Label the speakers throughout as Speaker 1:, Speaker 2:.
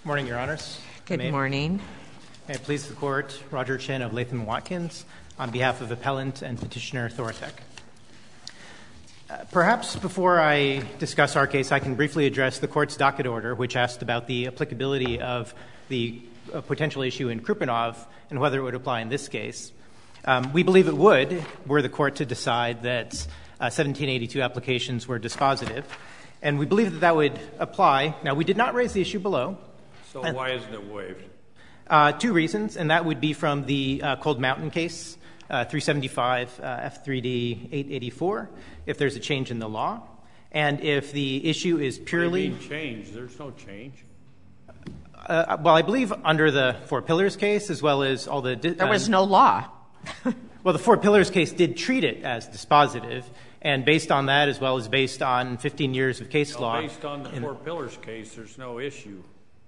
Speaker 1: Morning, Your Honors.
Speaker 2: Good morning.
Speaker 1: May it please the Court, Roger Chin of Latham & Watkins, on behalf of Appellant and Petitioner Thorotec. Perhaps before I discuss our case, I can briefly address the Court's docket order, which asked about the applicability of the potential issue in Krupanov and whether it would apply in this case. We believe it would, were the Court to decide that 1782 applications were dispositive, and we believe that that would apply. Now, we did not raise the issue below.
Speaker 3: So why isn't it waived?
Speaker 1: Two reasons, and that would be from the Cold Mountain case, 375 F3D 884, if there's a change in the law, and if the issue is purely—
Speaker 3: What do you mean change? There's no change.
Speaker 1: Well, I believe under the Four Pillars case, as well as all the—
Speaker 2: There was no law.
Speaker 1: Well, the Four Pillars case did treat it as dispositive, and based on that, as well as based on 15 years of case law—
Speaker 3: Based on the Four Pillars case, there's no issue.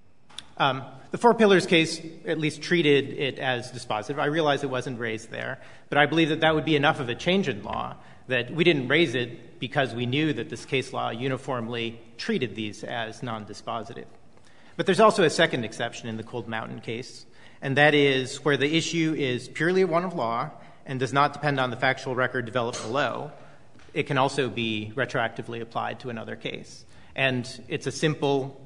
Speaker 1: The Four Pillars case at least treated it as dispositive. I realize it wasn't raised there, but I believe that that would be enough of a change in law, that we didn't raise it because we knew that this case law uniformly treated these as non-dispositive. But there's also a second exception in the Cold Mountain case, and that is where the issue is purely one of law and does not depend on the factual record developed below. It can also be retroactively applied to another case. And it's a simple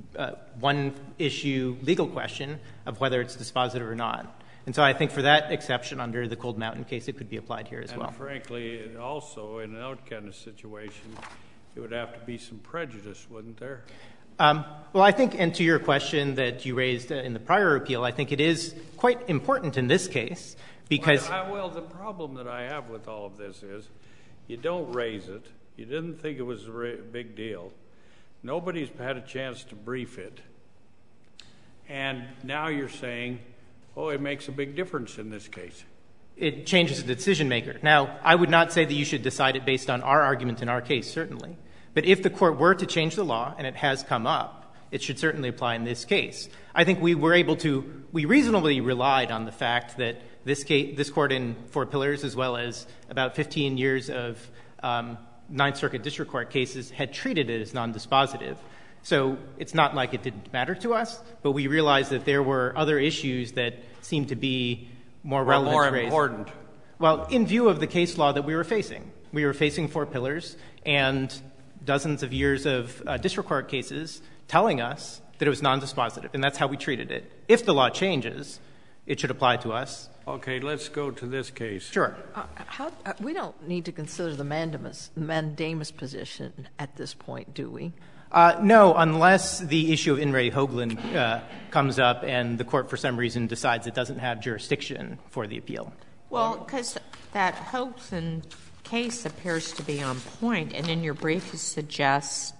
Speaker 1: one-issue legal question of whether it's dispositive or not. And so I think for that exception under the Cold Mountain case, it could be applied here as well.
Speaker 3: And frankly, also, in that kind of situation, it would have to be some prejudice, wouldn't there?
Speaker 1: Well, I think, and to your question that you raised in the prior appeal, I think it is quite important in this case because—
Speaker 3: Well, the problem that I have with all of this is you don't raise it. You didn't think it was a big deal. Nobody's had a chance to brief it. And now you're saying, oh, it makes a big difference in this case.
Speaker 1: It changes the decision maker. Now, I would not say that you should decide it based on our argument in our case, certainly. But if the Court were to change the law, and it has come up, it should certainly apply in this case. I think we were able to — we reasonably relied on the fact that this Court in Four Pillars, as well as about 15 years of Ninth Circuit District Court cases, had treated it as non-dispositive. So it's not like it didn't matter to us, but we realized that there were other issues that seemed to be more relevant to raise.
Speaker 3: More important.
Speaker 1: Well, in view of the case law that we were facing. We were facing Four Pillars and dozens of years of District Court cases telling us that it was non-dispositive, and that's how we treated it. If the law changes, it should apply to us.
Speaker 3: Okay, let's go to this case.
Speaker 1: Sure.
Speaker 4: We don't need to consider the mandamus position at this point, do we?
Speaker 1: No, unless the issue of In re Hoagland comes up and the Court, for some reason, decides it doesn't have jurisdiction for the appeal.
Speaker 2: Well, because that Hoagland case appears to be on point, and in your brief you suggest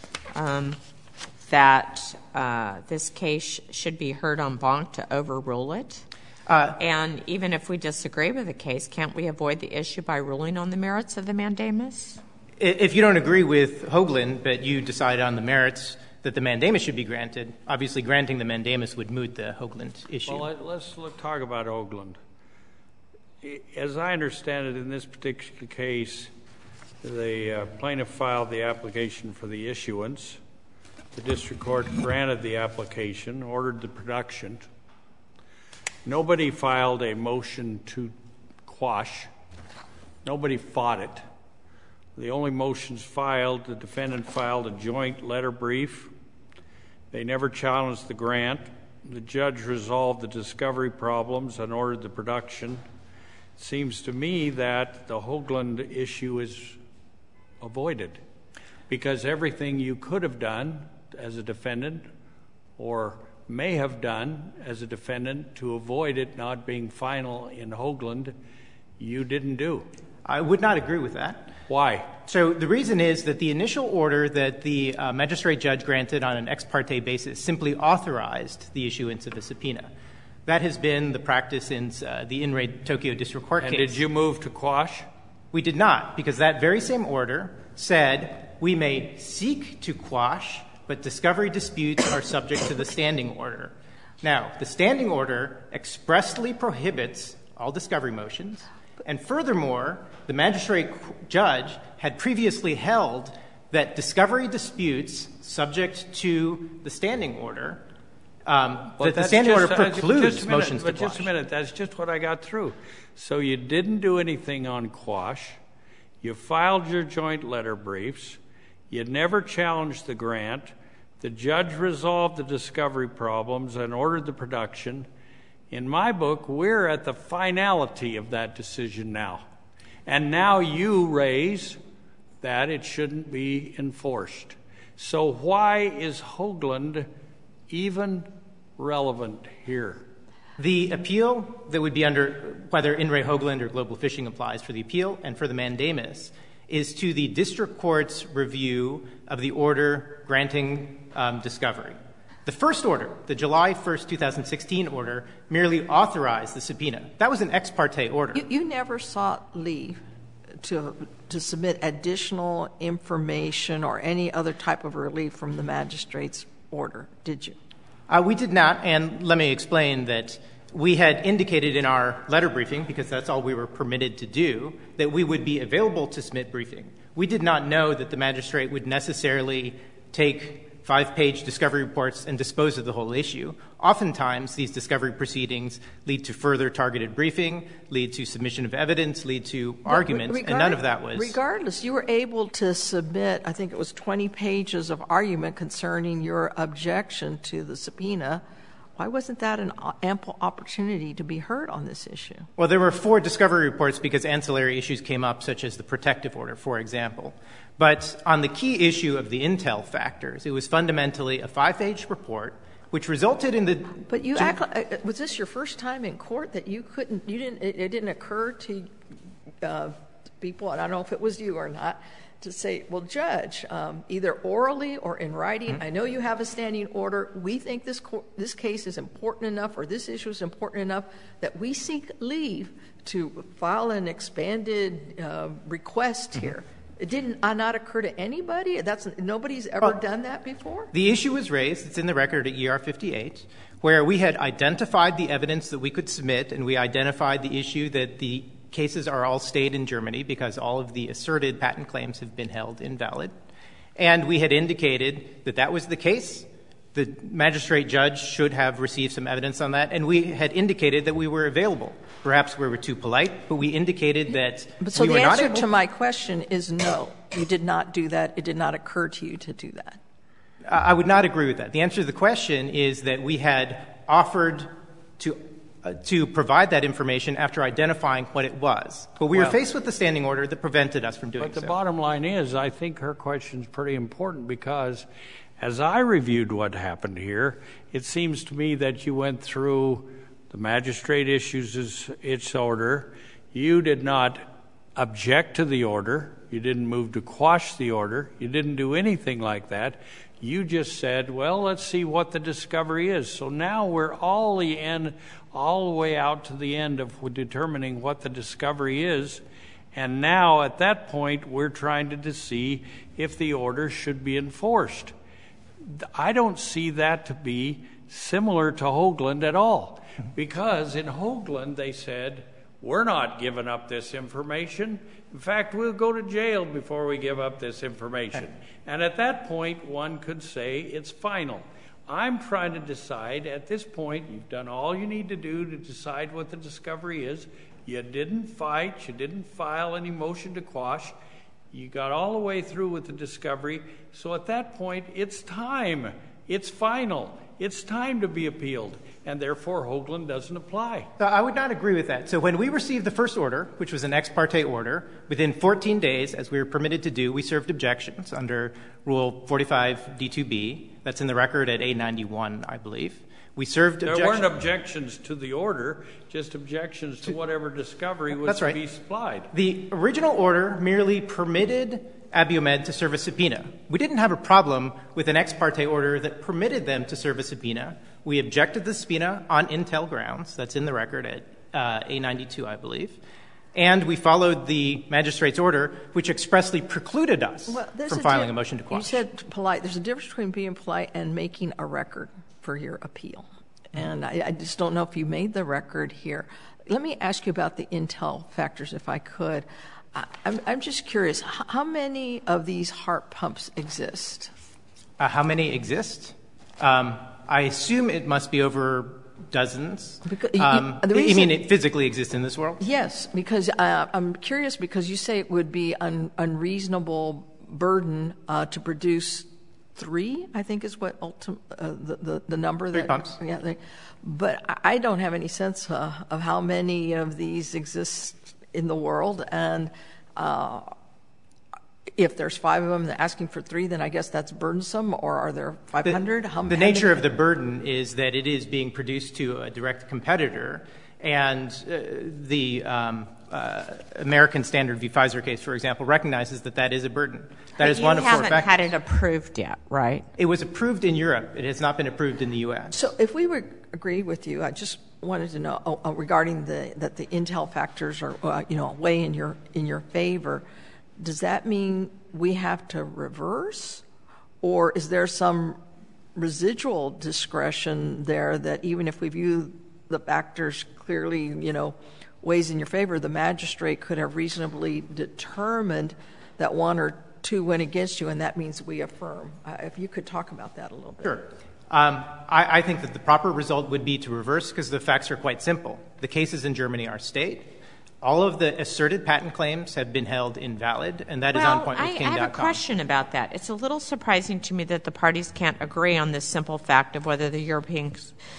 Speaker 2: that this case should be heard en banc to overrule it. And even if we disagree with the case, can't we avoid the issue by ruling on the merits of the mandamus?
Speaker 1: If you don't agree with Hoagland, but you decide on the merits that the mandamus should be granted, obviously granting the mandamus would moot the Hoagland issue.
Speaker 3: Well, let's talk about Hoagland. As I understand it, in this particular case, the plaintiff filed the application for the issuance. The district court granted the application, ordered the production. Nobody filed a motion to quash. Nobody fought it. The only motions filed, the defendant filed a joint letter brief. They never challenged the grant. The judge resolved the discovery problems and ordered the production. It seems to me that the Hoagland issue is avoided because everything you could have done as a defendant or may have done as a defendant to avoid it not being final in Hoagland, you didn't do.
Speaker 1: I would not agree with that.
Speaker 3: Why?
Speaker 1: So the reason is that the initial order that the magistrate judge granted on an ex parte basis simply authorized the issuance of a subpoena. That has been the practice since the In re Tokyo District Court case.
Speaker 3: And did you move to quash?
Speaker 1: We did not, because that very same order said we may seek to quash, but discovery disputes are subject to the standing order. Now, the standing order expressly prohibits all discovery motions, and furthermore, the magistrate judge had previously held that discovery disputes subject to the standing order The standing order precludes motions to quash.
Speaker 3: But just a minute. That's just what I got through. So you didn't do anything on quash. You filed your joint letter briefs. You never challenged the grant. The judge resolved the discovery problems and ordered the production. In my book, we're at the finality of that decision now. And now you raise that it shouldn't be enforced. So why is Hoagland even relevant here?
Speaker 1: The appeal that would be under, whether In re Hoagland or Global Fishing applies for the appeal and for the mandamus, is to the district court's review of the order granting discovery. The first order, the July 1st, 2016 order, merely authorized the subpoena. That was an ex parte order.
Speaker 4: You never sought leave to submit additional information or any other type of relief from the magistrate's order, did you?
Speaker 1: We did not, and let me explain that we had indicated in our letter briefing, because that's all we were permitted to do, that we would be available to submit briefing. We did not know that the magistrate would necessarily take 5-page discovery reports and dispose of the whole issue. Oftentimes, these discovery proceedings lead to further targeted briefing, lead to submission of evidence, lead to arguments, and none of that was.
Speaker 4: Regardless, you were able to submit, I think it was 20 pages of argument concerning your objection to the subpoena. Why wasn't that an ample opportunity to be heard on this issue?
Speaker 1: Well, there were 4 discovery reports because ancillary issues came up, such as the protective order, for example. But on the key issue of the intel factors, it was fundamentally a 5-page report, which resulted in the.
Speaker 4: But you was this your first time in court that it didn't occur to people, and I don't know if it was you or not, to say, well, Judge, either orally or in writing, I know you have a standing order. We think this case is important enough, or this issue is important enough, that we seek leave to file an expanded request here. It did not occur to anybody? Nobody's ever done that before?
Speaker 1: The issue was raised. It's in the record at ER 58, where we had identified the evidence that we could submit, and we identified the issue that the cases are all stayed in Germany because all of the asserted patent claims have been held invalid. And we had indicated that that was the case. The magistrate judge should have received some evidence on that, and we had indicated that we were available. Perhaps we were too polite, but we indicated that
Speaker 4: so
Speaker 1: we were not able.
Speaker 4: So the answer to my question is no. You did not do that. It did not occur to you to do that.
Speaker 1: I would not agree with that. The answer to the question is that we had offered to provide that information after identifying what it was. But we were faced with the standing order that prevented us from doing so.
Speaker 3: But the bottom line is, I think her question is pretty important because as I reviewed what happened here, it seems to me that you went through the magistrate issues its order. You did not object to the order. You didn't move to quash the order. You didn't do anything like that. You just said, well, let's see what the discovery is. So now we're all the way out to the end of determining what the discovery is. And now at that point, we're trying to see if the order should be enforced. I don't see that to be similar to Hoagland at all. Because in Hoagland, they said, we're not giving up this information. In fact, we'll go to jail before we give up this information. And at that point, one could say it's final. I'm trying to decide at this point, you've done all you need to do to decide what the discovery is. You didn't fight. You didn't file any motion to quash. You got all the way through with the discovery. So at that point, it's time. It's final. It's time to be appealed. And therefore, Hoagland doesn't apply.
Speaker 1: I would not agree with that. So when we received the first order, which was an ex parte order, within 14 days, as we were permitted to do, we served objections under Rule 45D2B. That's in the record at A91, I believe. We served objections.
Speaker 3: There weren't objections to the order, just objections to whatever discovery was to be supplied.
Speaker 1: The original order merely permitted Abiomed to serve a subpoena. We didn't have a problem with an ex parte order that permitted them to serve a subpoena. We objected to the subpoena on Intel grounds. That's in the record at A92, I believe. And we followed the magistrate's order, which expressly precluded us from filing a motion to quash.
Speaker 4: You said polite. There's a difference between being polite and making a record for your appeal. And I just don't know if you made the record here. Let me ask you about the Intel factors, if I could. I'm just curious, how many of these heart pumps exist?
Speaker 1: How many exist? I assume it must be over dozens.
Speaker 4: Because,
Speaker 1: you mean it physically exists in this world?
Speaker 4: Yes, because I'm curious because you say it would be unreasonable burden to produce 3, I think is what the number.
Speaker 1: 3 pumps.
Speaker 4: Yeah, but I don't have any sense of how many of these exist in the world, and if there's 5 of them, they're asking for 3, then I guess that's burdensome, or are there 500?
Speaker 1: The nature of the burden is that it is being produced to a direct competitor, and the American Standard v. Pfizer case, for example, recognizes that that is a burden. That is one of 4 factors.
Speaker 2: You haven't had it approved yet, right?
Speaker 1: It was approved in Europe. It has not been approved in the U.S.
Speaker 4: So if we would agree with you, I just wanted to know regarding that the intel factors are weigh in your favor. Does that mean we have to reverse, or is there some residual discretion there that even if we view the factors clearly, weighs in your favor, the magistrate could have reasonably determined that 1 or 2 went against you, and that means we affirm? If you could talk about that a little bit.
Speaker 1: Sure. I think that the proper result would be to reverse because the facts are quite simple. The cases in Germany are state. All of the asserted patent claims have been held invalid, and that is on point with King.com.
Speaker 2: I have a question about that. It's a little surprising to me that the parties can't agree on this simple fact of whether the European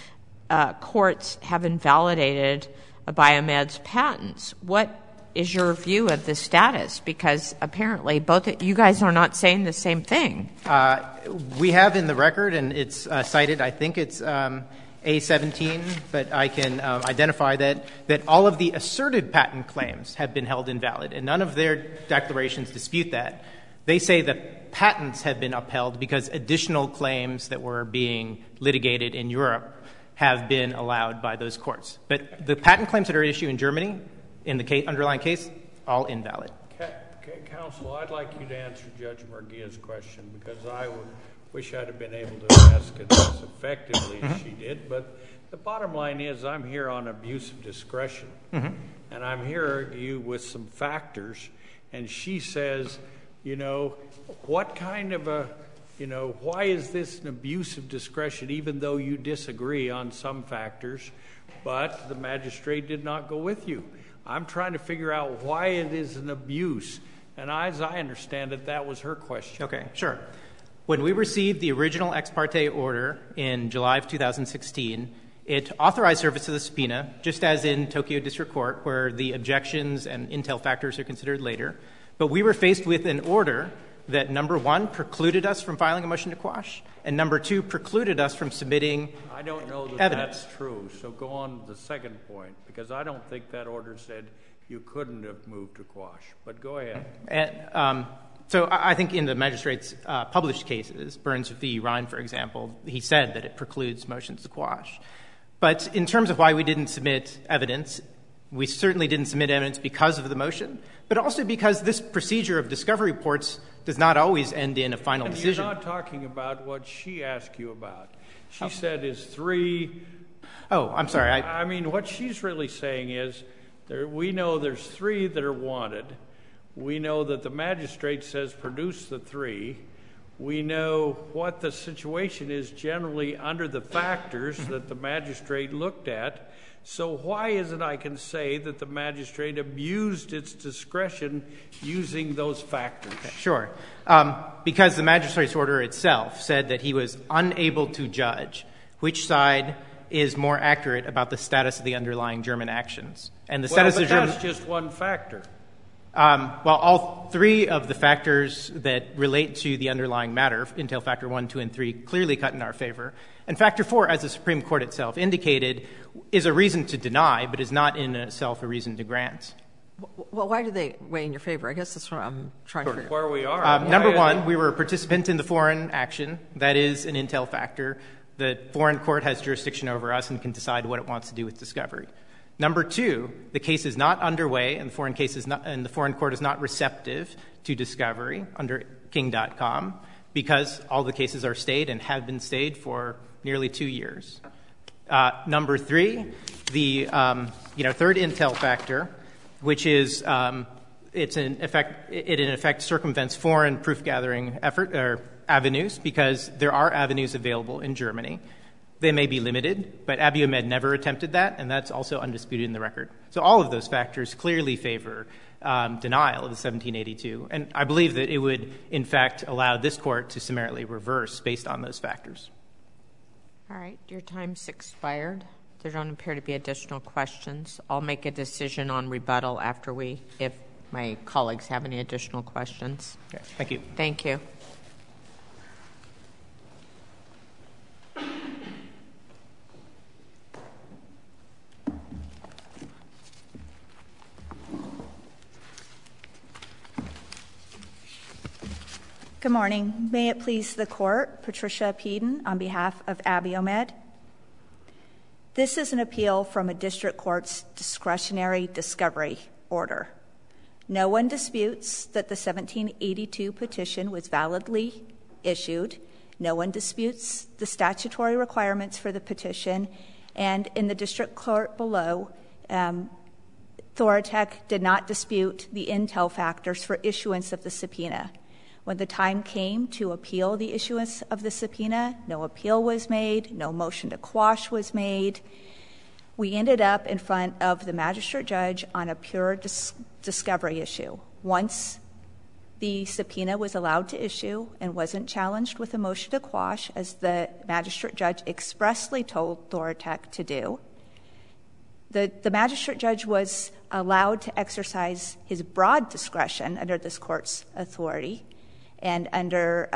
Speaker 2: courts have invalidated Biomed's patents. What is your view of the status? Because apparently both you guys are not saying the same thing.
Speaker 1: We have in the record, and it's cited, I think it's A17, but I can identify that all of the asserted patent claims have been held invalid, and none of their declarations dispute that. They say that patents have been upheld because additional claims that were being litigated in Europe have been allowed by those courts. But the patent claims that are issued in Germany, in the underlying case, all invalid.
Speaker 3: Counsel, I'd like you to answer Judge Murguia's question because I wish I'd have been able to ask it as effectively as she did. But the bottom line is I'm here on abuse of discretion, and I'm here you with some factors, and she says, what kind of a, why is this an abuse of discretion even though you disagree on some factors, but the magistrate did not go with you? I'm trying to figure out why it is an abuse, and as I understand it, that was her question.
Speaker 1: Okay, sure. When we received the original ex parte order in July of 2016, it authorized service of the subpoena, just as in Tokyo District Court, where the objections and intel factors are considered later. But we were faced with an order that, number 1, precluded us from filing a motion to quash, and number 2, precluded us from submitting evidence.
Speaker 3: I don't know that that's true, so go on to the second point, because I don't think that order said you couldn't have moved to quash. But go ahead.
Speaker 1: So I think in the magistrate's published cases, Burns v. Ryan, for example, he said that it precludes motions to quash. But in terms of why we didn't submit evidence, we certainly didn't submit evidence because of the motion, but also because this procedure of discovery reports does not always end in a final decision.
Speaker 3: You're not talking about what she asked you about. She said is 3.
Speaker 1: Oh, I'm sorry.
Speaker 3: I mean, what she's really saying is we know there's 3 that are wanted. We know that the magistrate says produce the 3. We know what the situation is generally under the factors that the magistrate looked at. So why is it I can say that the magistrate abused its discretion using those factors?
Speaker 1: Okay, sure. Because the magistrate's order itself said that he was unable to judge which side is more accurate about the status of the underlying German actions. And the status of German...
Speaker 3: that's just one factor.
Speaker 1: Well, all 3 of the factors that relate to the underlying matter, Intel Factor 1, 2, and 3, clearly cut in our favor. And Factor 4, as the Supreme Court itself indicated, is a reason to deny, but is not in itself a reason to grant.
Speaker 4: Well, why do they weigh in your favor? I guess that's what I'm trying to figure out.
Speaker 3: Where we are.
Speaker 1: Number 1, we were a participant in the foreign action. That is an Intel factor. The foreign court has jurisdiction over us and can decide what it wants to do with discovery. Number 2, the case is not underway, and the foreign court is not receptive to discovery under King.com because all the cases are stayed and have been stayed for nearly 2 years. Number 3, the third Intel factor, which is it in effect circumvents foreign proof gathering effort or avenues because there are avenues available in Germany. They may be limited, but Abiomed never attempted that, and that's also undisputed in the record. So all of those factors clearly favor denial of the 1782, and I believe that it would, in fact, allow this court to summarily reverse based on those factors.
Speaker 2: All right. Your time's expired. There don't appear to be additional questions. I'll make a decision on rebuttal if my colleagues have any additional questions.
Speaker 1: Okay. Thank you.
Speaker 2: Thank you.
Speaker 5: Good morning. May it please the Court, Patricia Peden on behalf of Abiomed. This is an appeal from a district court's discretionary discovery order. No one disputes that the 1782 petition was validly issued. No one disputes the statutory requirements for the petition. And in the district court below, Thoratec did not dispute the intel factors for issuance of the subpoena. When the time came to appeal the issuance of the subpoena, no appeal was made, no motion to quash was made. We ended up in front of the magistrate judge on a pure discovery issue. Once the subpoena was allowed to issue and wasn't challenged with a motion to quash, as the magistrate judge expressly told Thoratec to do, the magistrate judge was allowed to exercise his broad discretion under this court's authority and under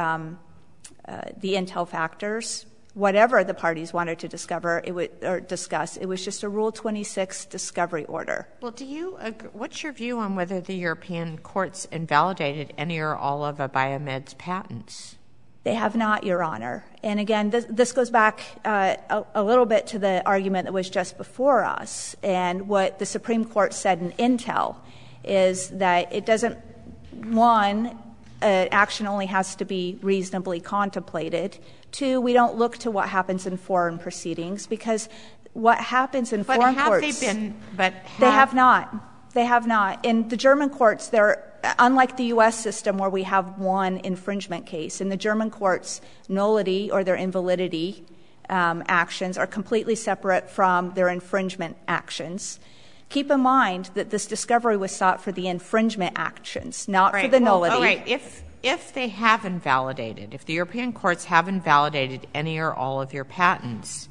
Speaker 5: the intel factors, whatever the parties wanted to discover or discuss. It was just a Rule 26 discovery order.
Speaker 2: Well, what's your view on whether the European courts invalidated any or all of Abiomed's patents?
Speaker 5: They have not, Your Honor. And again, this goes back a little bit to the argument that was just before us. And what the Supreme Court said in Intel is that it doesn't, one, action only has to be reasonably contemplated. Two, we don't look to what happens in foreign proceedings, because what happens in foreign courts— They have not. They have not. In the German courts, they're unlike the U.S. system where we have one infringement case. In the German courts, nullity or their invalidity actions are completely separate from their infringement actions. Keep in mind that this discovery was sought for the infringement actions, not for the nullity.
Speaker 2: All right. If they have invalidated, if the European courts have invalidated any or all of your patents,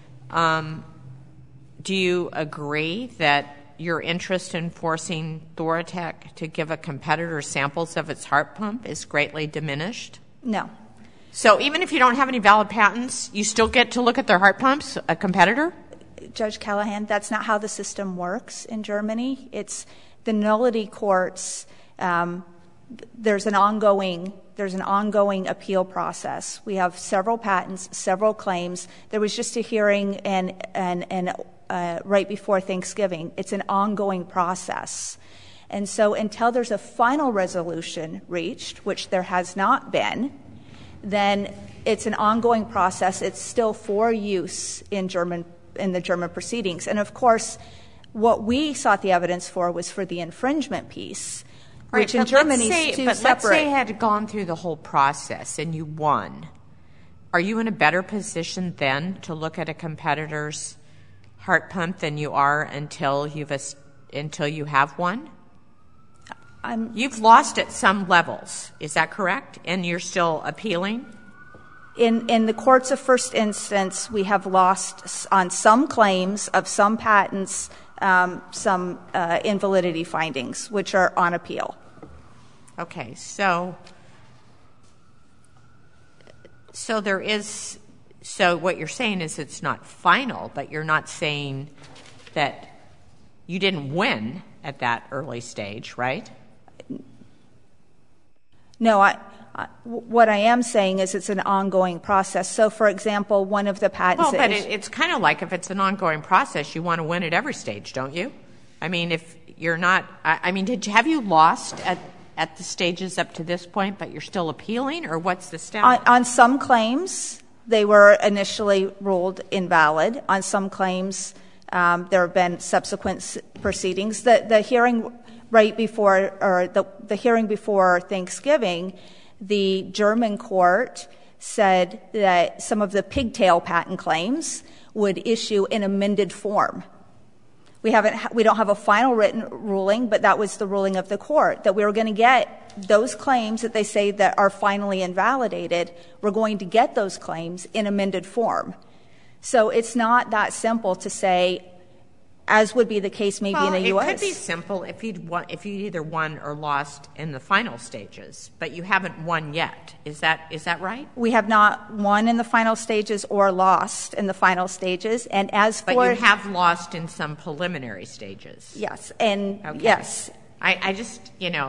Speaker 2: do you agree that your interest in forcing Thoratec to give a competitor samples of its heart pump is greatly diminished?
Speaker 5: No.
Speaker 2: So even if you don't have any valid patents, you still get to look at their heart pumps, a competitor?
Speaker 5: Judge Callahan, that's not how the system works in Germany. It's the nullity courts. There's an ongoing appeal process. We have several patents, several claims. There was just a hearing and right before Thanksgiving. It's an ongoing process. And so until there's a final resolution reached, which there has not been, then it's an ongoing process. It's still for use in the German proceedings. And, of course, what we sought the evidence for was for the infringement piece, which in Germany is too separate. But let's say you had gone through the whole process and you won. Are you in a better position then to look at a competitor's heart pump than you are until you have one? You've lost at some levels. Is that correct? And you're still appealing? In the courts of first instance, we have lost on some claims of some patents, some invalidity findings, which are on appeal.
Speaker 2: Okay. So there is — so what you're saying is it's not final, but you're not saying that you didn't win at that early stage, right?
Speaker 5: No, what I am saying is it's an ongoing process. So, for example, one of the patents—
Speaker 2: Well, but it's kind of like if it's an ongoing process, you want to win at every stage, don't you? I mean, if you're not — I mean, have you lost at the stages up to this point, but you're still appealing, or what's the status?
Speaker 5: On some claims, they were initially ruled invalid. On some claims, there have been subsequent proceedings. The hearing right before — or the hearing before Thanksgiving, The German court said that some of the pigtail patent claims would issue in amended form. We don't have a final written ruling, but that was the ruling of the court, that we were going to get those claims that they say that are finally invalidated, we're going to get those claims in amended form. So it's not that simple to say, as would be the case maybe in the U.S.
Speaker 2: It could be simple if you'd either won or lost in the final stages, but you haven't won yet. Is that right?
Speaker 5: We have not won in the final stages or lost in the final stages. And as for...
Speaker 2: But you have lost in some preliminary stages.
Speaker 5: Yes. And
Speaker 2: okay.
Speaker 5: Yes.
Speaker 2: I just,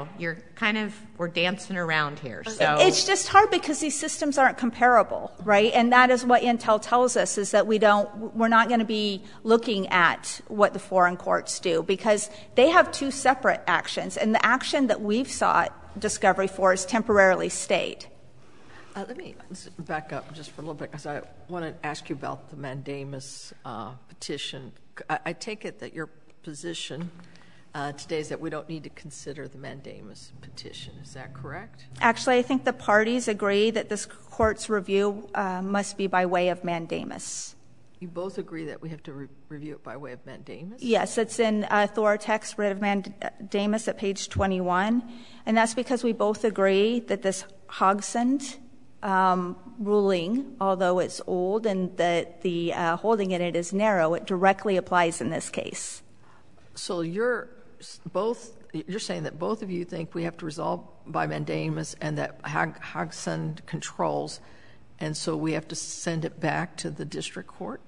Speaker 2: we're dancing around here. So
Speaker 5: it's just hard because these systems aren't comparable, right? And that is what Intel tells us, is that we're not going to be looking at what the foreign courts do, because they have two separate actions, and the action that we've sought discovery for is temporarily stayed.
Speaker 4: Let me back up just for a little bit, because I want to ask you about the mandamus petition. I take it that your position today is that we don't need to consider the mandamus petition. Is that correct?
Speaker 5: Actually, I think the parties agree that this court's review must be by way of mandamus.
Speaker 4: You both agree that we have to review it by way of mandamus?
Speaker 5: Yes, it's in Thoratech's writ of mandamus at page 21, and that's because we both agree that this Hogsand ruling, although it's old and that the holding in it is narrow, it directly applies in this case.
Speaker 4: So you're saying that both of you think we have to resolve by mandamus and that Hogsand controls, and so we have to send it back to the district court?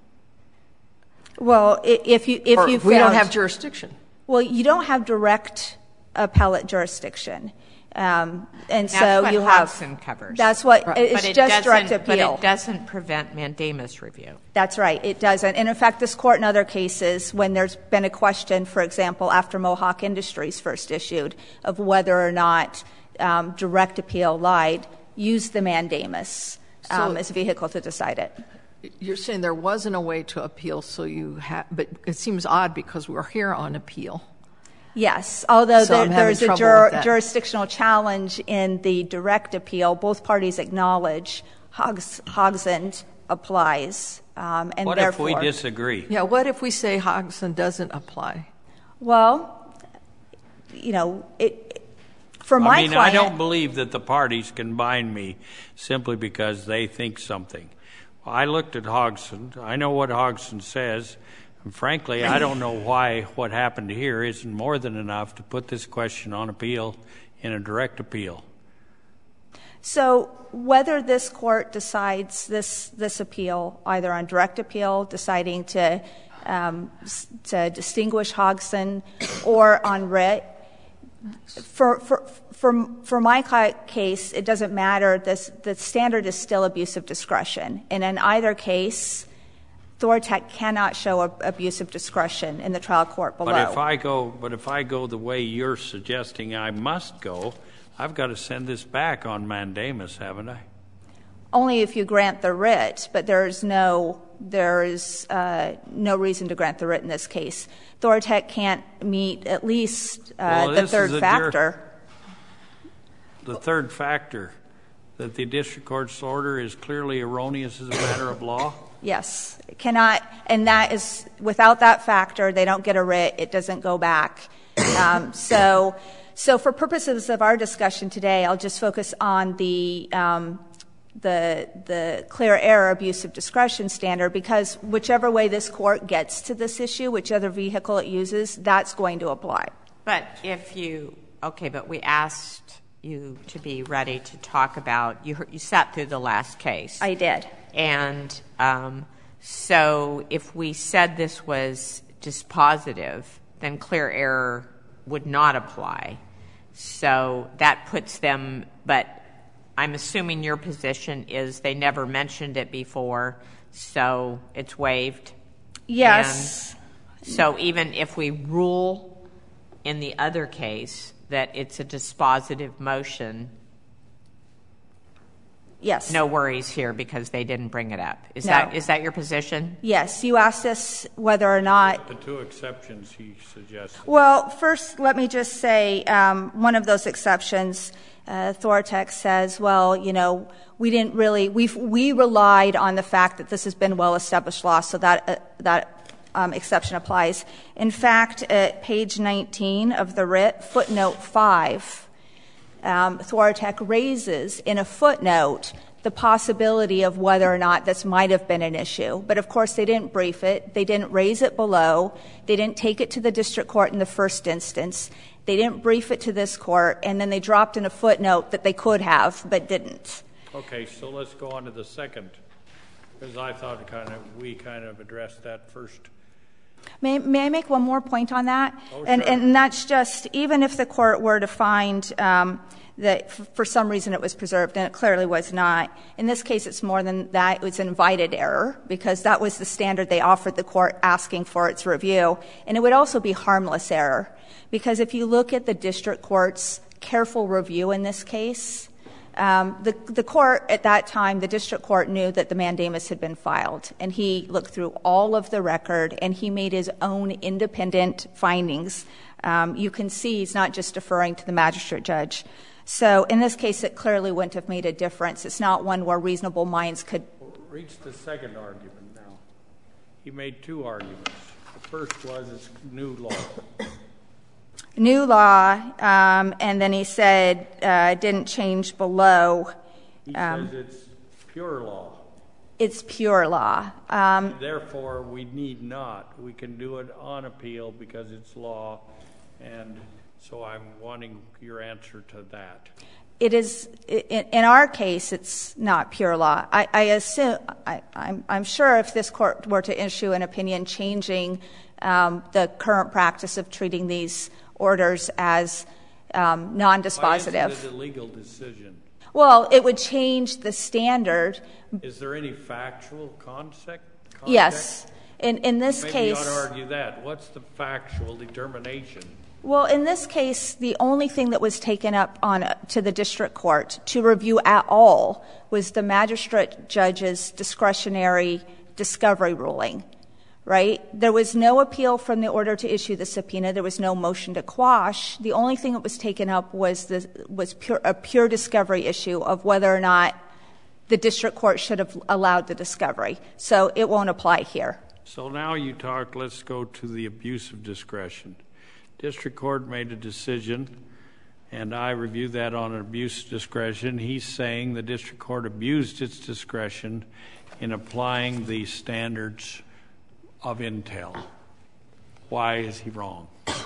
Speaker 5: Well, if you
Speaker 4: we don't have jurisdiction.
Speaker 5: Well, you don't have direct appellate jurisdiction. And
Speaker 2: that's
Speaker 5: so
Speaker 2: what
Speaker 5: you have
Speaker 2: Hogsand covers.
Speaker 5: That's what it's just direct appeal.
Speaker 2: But it doesn't prevent mandamus review.
Speaker 5: That's right, it doesn't. And in fact, this court in other cases, when there's been a question, for example, after Mohawk Industries first issued, of whether or not direct appeal lied, used the mandamus as a vehicle to decide it.
Speaker 4: You're saying there wasn't a way to appeal, but it seems odd because we're here on appeal.
Speaker 5: Yes, although
Speaker 4: So
Speaker 5: there's a
Speaker 4: having trouble with that.
Speaker 5: jurisdictional challenge in the direct appeal, both parties acknowledge Hogsand applies, and
Speaker 3: what
Speaker 5: therefore...
Speaker 3: if we disagree?
Speaker 4: Yeah, what if we say Hogsand doesn't apply?
Speaker 5: Well, for my client...
Speaker 3: I don't believe that the parties can bind me simply because they think something. I looked at Hogsand. I know what Hogsand says. And frankly, I don't know why what happened here isn't more than enough to put this question on appeal in a direct appeal.
Speaker 5: So whether this court decides this appeal, either on direct appeal, deciding to distinguish Hogsand, or on writ, for my case, it doesn't matter. The standard is still abuse of discretion. And in either case, Thoratech cannot show abuse of discretion in the trial court below.
Speaker 3: But if I go the way you're suggesting I must go, I've got to send this back on mandamus, haven't I?
Speaker 5: Only if you grant the writ, but there is no reason to grant the writ in this case. Thoratech can't meet at least the third factor.
Speaker 3: The third factor, that the district court's order is clearly erroneous as a matter of law?
Speaker 5: Yes, it cannot, and that is, without that factor, they don't get a writ, it doesn't go back. So for purposes of our discussion today, I'll just focus on the clear error abuse of discretion standard, because whichever way this court gets to this issue, whichever vehicle it uses, that's going to apply.
Speaker 2: But but we asked you to be ready to talk about, you sat through the last case.
Speaker 5: I did.
Speaker 2: And so if we said this was dispositive, then clear error would not apply. So that puts them, but I'm assuming your position is they never mentioned it before, so it's waived?
Speaker 5: Yes.
Speaker 2: And so even if we rule in the other case that it's a dispositive motion,
Speaker 5: yes.
Speaker 2: No worries here because they didn't bring it up. Is
Speaker 5: No.
Speaker 2: that your position?
Speaker 5: Yes. You asked us whether or not...
Speaker 3: The two exceptions he suggested.
Speaker 5: Well, first, let me just say one of those exceptions Thoratec says, well, we didn't really, we relied on the fact that this has been well-established law, so that exception applies. In fact, at page 19 of the writ, footnote 5, Thoratec raises in a footnote the possibility of whether or not this might have been an issue. But, of course, they didn't brief it. They didn't raise it below. They didn't take it to the district court in the first instance. They didn't brief it to this court. And then they dropped in a footnote that they could have but didn't.
Speaker 3: Okay, so let's go on to the second, because I thought we kind of addressed that first.
Speaker 5: May I make one more point on that?
Speaker 3: Oh, sure.
Speaker 5: And that's just, even if the court were to find that for some reason it was preserved, and it clearly was not, in this case it's more than that. It was an invited error, because that was the standard they offered the court asking for its review. And it would also be harmless error, because if you look at the district court's careful review in this case, the court at that time, the district court knew that the mandamus had been filed, and he looked through all of the record and he made his own independent findings. You can see he's not just deferring to the magistrate judge. So in this case, it clearly wouldn't have made a difference. It's not one where reasonable minds could.
Speaker 3: Reach the second argument now. He made two arguments. The first was it's new law.
Speaker 5: New law, and then he said it didn't change below.
Speaker 3: He says it's pure law.
Speaker 5: It's pure law.
Speaker 3: Therefore, we need not. We can do it on appeal because it's law, and so I'm wanting your answer to that.
Speaker 5: It is, in our case, it's not pure law. I assume, I'm sure if this court were to issue an opinion changing the current practice of treating these orders as non-dispositive.
Speaker 3: Why is it a legal decision?
Speaker 5: Well, it would change the standard.
Speaker 3: Is there any factual context?
Speaker 5: Yes. In this
Speaker 3: Maybe
Speaker 5: case.
Speaker 3: Maybe you ought to argue that. What's the factual determination?
Speaker 5: Well, in this case, the only thing that was taken up to the district court to review at all was the magistrate judge's discretionary discovery ruling, right? There was no appeal from the order to issue the subpoena. There was no motion to quash. The only thing that was taken up was a pure discovery issue of whether or not the district court should have allowed the discovery. So it won't apply here.
Speaker 3: So now you talk, let's go to the abuse of discretion. District court made a decision, and I reviewed that on an abuse of discretion. He's saying the district court abused its discretion in applying the standards of Intel. Why is he wrong?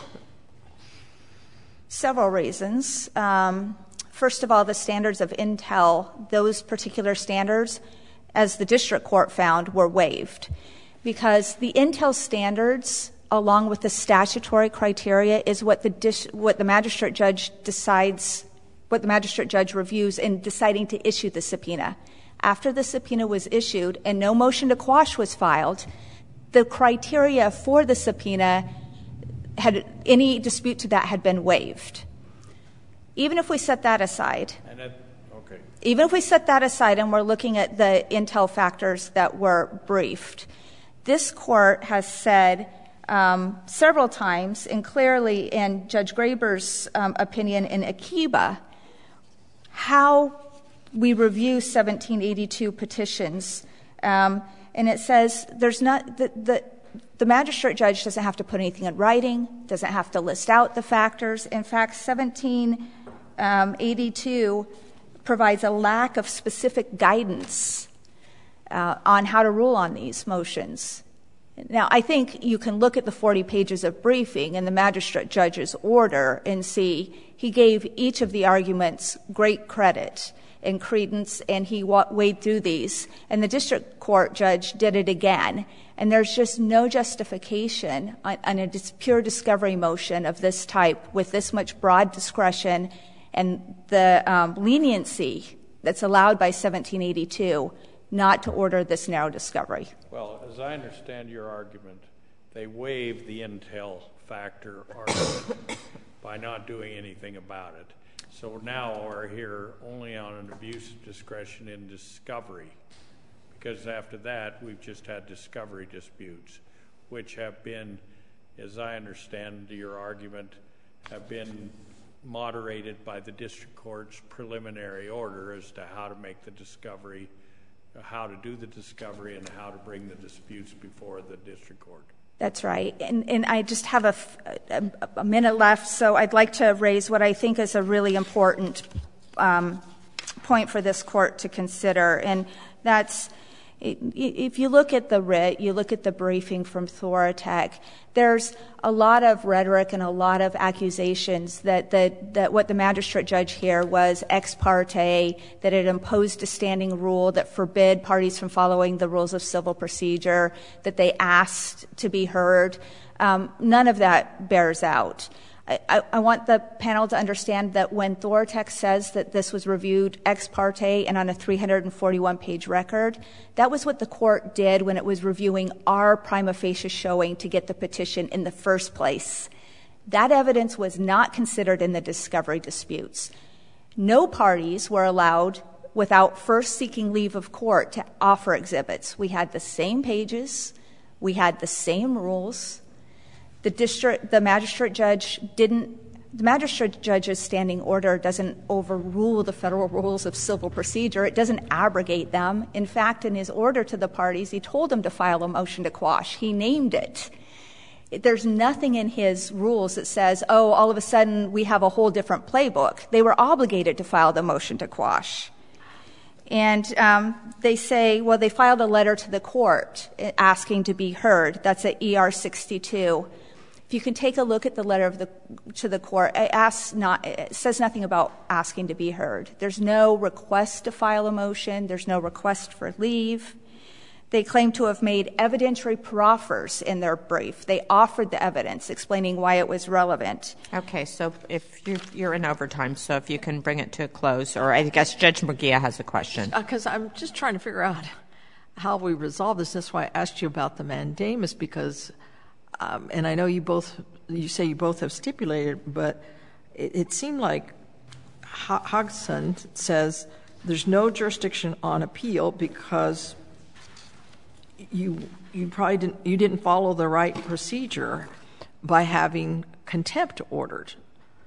Speaker 5: Several reasons. First of all, the standards of Intel, those particular standards, as the district court found, were waived. Because the Intel standards, along with the statutory criteria, is what the magistrate judge decides, what the magistrate judge reviews in deciding to issue the subpoena. After the subpoena was issued and no motion to quash was filed, the criteria for the subpoena, any dispute to that had been waived. Even if we set that aside, even if we set that aside and we're looking at the Intel factors that were briefed, this court has said several times, and clearly in Judge Graber's opinion in Akiba, how we review 1782 petitions. And it says there's not the magistrate judge doesn't have to put anything in writing, doesn't have to list out the factors. In fact, 1782 provides a lack of specific guidance on how to rule on these motions. Now, I think you can look at the 40 pages of briefing in the magistrate judge's order and see he gave each of the arguments great credit and credence, and he weighed through these. And the district court judge did it again. And there's just no justification on a pure discovery motion of this type with this much broad discretion and the leniency that's allowed by 1782 not to order this narrow discovery.
Speaker 3: Well, as I understand your argument, they waived the Intel factor argument by not doing anything about it. So now we're here only on an abuse of discretion in discovery, because after that we've just had discovery disputes, which have been, as I understand your argument, have been moderated by the district court's preliminary order as to how to make the discovery, how to do the discovery, and how to bring the disputes before the district court.
Speaker 5: That's right. And I just have a minute left, so I'd like to raise what I think is a really important point for this court to consider, and that's if you look at the writ, you look at the briefing from Thoratec, there's a lot of rhetoric and a lot of accusations that what the magistrate judge here was ex parte, that it imposed a standing rule that forbid parties from following the rules of civil procedure, that they asked to be heard. None of that bears out. I want the panel to understand that when Thoratec says that this was reviewed ex parte and on a 341-page record, that was what the court did when it was reviewing our prima facie showing to get the petition in the first place. That evidence was not considered in the discovery disputes. No parties were allowed, without first seeking leave of court, to offer exhibits. We had the same pages. We had the same rules. The magistrate judge's standing order doesn't overrule the federal rules of civil procedure. It doesn't abrogate them. In fact, in his order to the parties, he told them to file a motion to quash. He named it. There's nothing in his rules that says, oh, all of a sudden we have a whole different playbook. They were obligated to file the motion to quash. And they say, well, they filed a letter to the court asking to be heard. That's at ER 62. If you can take a look at the letter to the court, it says nothing about asking to be heard. There's no request to file a motion. There's no request for leave. They claim to have made evidentiary proffers in their brief. They offered the evidence explaining why it was relevant.
Speaker 2: Okay, so if you're in overtime, so if you can bring it to a close, or I guess Judge Murguia has a question.
Speaker 4: Because I'm just trying to figure out how we resolve this. That's why I asked you about the mandamus, because and I know you say you both have stipulated, but it seemed like Hodgson says there's no jurisdiction on appeal because you didn't follow the right procedure by having contempt ordered.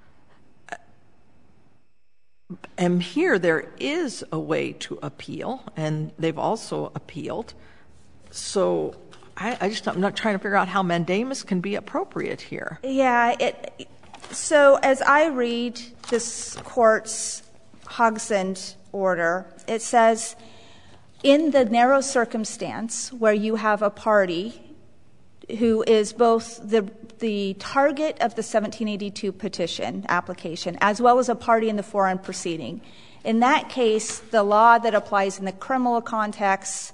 Speaker 4: And here there is a way to appeal, and they've also appealed. So I'm not trying to figure out how mandamus can be appropriate here.
Speaker 5: Yeah. So as I read this court's Hodgson order, it says, in the narrow circumstance where you have a party who is both the target of the 1782 petition application as well as a party in the foreign proceeding, in that case, the law that applies in the criminal context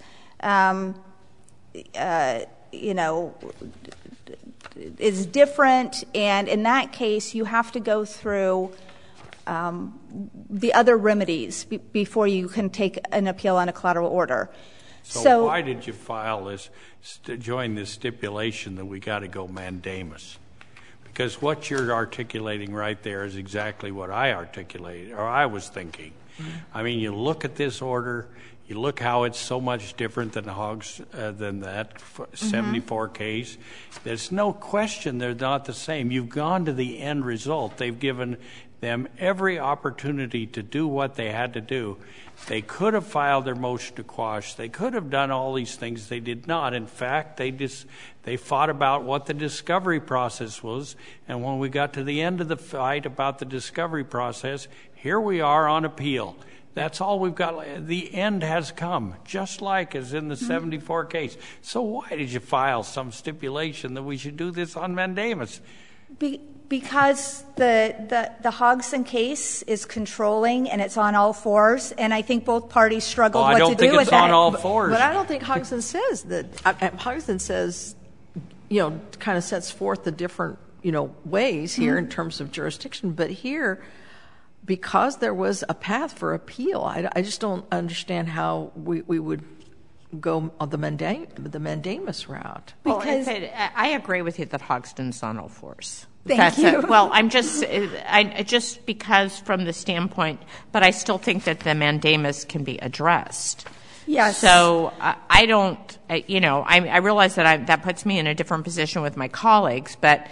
Speaker 5: is different, and in that case, you have to go through the other remedies before you can take an appeal on a collateral order.
Speaker 3: So why did you file this, join this stipulation that we got to go mandamus? Because what you're articulating right there is exactly what I articulated, or I was thinking. Mm-hmm. I mean, you look at this order, you look how it's so much different than that 74 case. There's no question they're not the same. You've gone to the end result. They've given them every opportunity to do what they had to do. They could have filed their motion to quash. They could have done all these things. They did not. In fact, they fought about what the discovery process was. And when we got to the end of the fight about the discovery process, here we are on appeal. That's all we've got. The end has come, just like as in the 74 case. So why did you file some stipulation that we should do this on mandamus?
Speaker 5: Because the Hodgson case is controlling and it's on all fours, and I think both parties struggled what to do with that.
Speaker 3: I don't think it's on all fours.
Speaker 4: But I don't think Hodgson says that. Hodgson says, kind of sets forth the different, ways here in terms of jurisdiction. But here, because there was a path for appeal, I just don't understand how we would go on the mandamus route.
Speaker 2: Because I agree with you that Hodgson's on all fours.
Speaker 5: Thank you.
Speaker 2: Well, I'm just because from the standpoint, but I still think that the mandamus can be addressed.
Speaker 5: Yes.
Speaker 2: So I don't, I realize that that puts me in a different position with my colleagues, but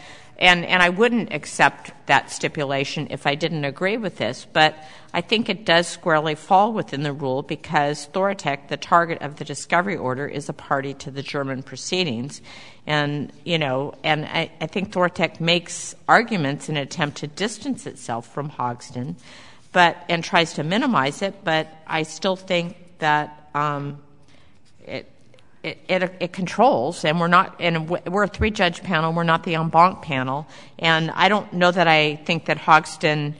Speaker 2: and I wouldn't accept that stipulation if I didn't agree with this, but I think it does squarely fall within the rule because Thoratec, the target of the discovery order, is a party to the German proceedings. And, and I think Thoratec makes arguments in an attempt to distance itself from Hogston, and tries to minimize it, but I still think that it controls, and we're a 3-judge panel, we're not the en banc panel, and I don't know that I think that Hogston,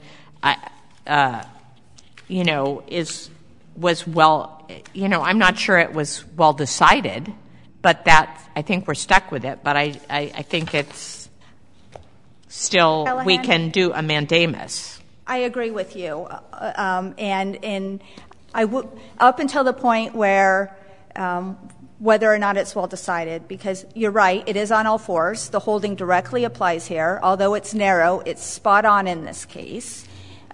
Speaker 2: was well, I'm not sure it was well decided, but I think we're stuck with it, but I think it's still,
Speaker 5: Callahan?
Speaker 2: We can do a mandamus.
Speaker 5: I agree with you. And up until the point where whether or not it's well decided, because you're right, it is on all fours. The holding directly applies here. Although it's narrow, it's spot on in this case.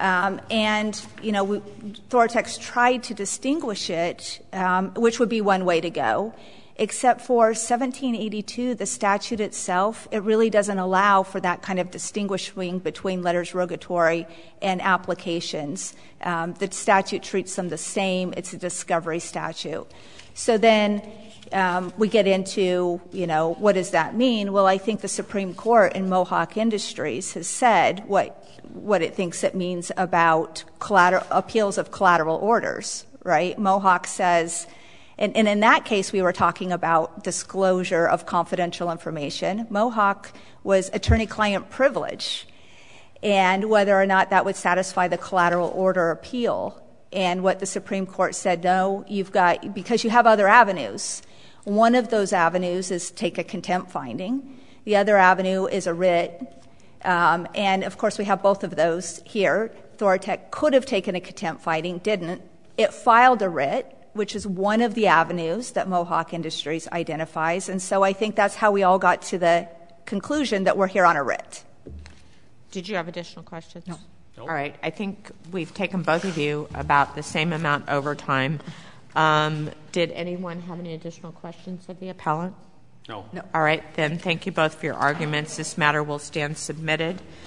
Speaker 5: Thoratec's tried to distinguish it, which would be one way to go. Except for 1782, the statute itself, it really doesn't allow for that kind of distinguishing between letters rogatory and applications. The statute treats them the same. It's a discovery statute. So then we get into, what does that mean? Well, I think the Supreme Court in Mohawk Industries has said what it thinks it means about appeals of collateral orders, right? Mohawk says, and in that case, we were talking about disclosure of confidential information. Mohawk was attorney-client privilege, and whether or not that would satisfy the collateral order appeal. And what the Supreme Court said, no, because you have other avenues. One of those avenues is take a contempt finding. The other avenue is a writ. And, of course, we have both of those here. Thoratec could have taken a contempt finding, didn't. It filed a writ, which is one of the avenues that Mohawk Industries identifies. And so I think that's how we all got to the conclusion that we're here on a writ.
Speaker 2: Did you have additional questions?
Speaker 5: No.
Speaker 2: All right. I think we've taken both of you about the same amount over time. Did anyone have any additional questions of the appellant?
Speaker 3: No.
Speaker 2: All right. Then thank you both for your arguments. This matter will stand submitted.